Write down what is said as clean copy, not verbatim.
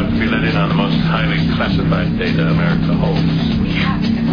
We let in on the most highly classified data America holds. We have